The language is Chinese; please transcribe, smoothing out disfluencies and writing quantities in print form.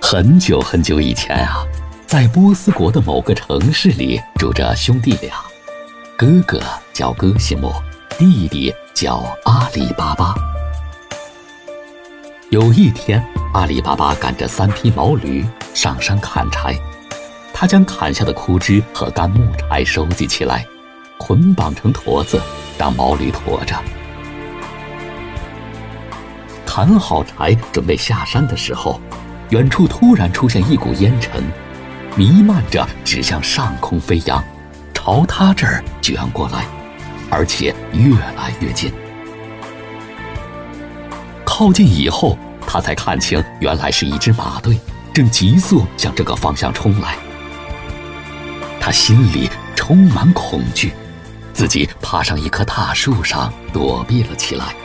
很久很久以前啊，在波斯国的某个城市里住着兄弟俩，哥哥叫哥西姆，弟弟叫阿里巴巴。有一天，阿里巴巴赶着3匹毛驴上山砍柴，他将砍下的枯枝和干木柴收集起来，捆绑成驼子，让毛驴驮着。砍好柴准备下山的时候，远处突然出现一股烟尘，弥漫着指向上空飞扬，朝他这儿卷过来，而且越来越近。靠近以后，他才看清原来是一支马队，正急速向这个方向冲来。他心里充满恐惧，自己爬上一棵大树上躲避了起来。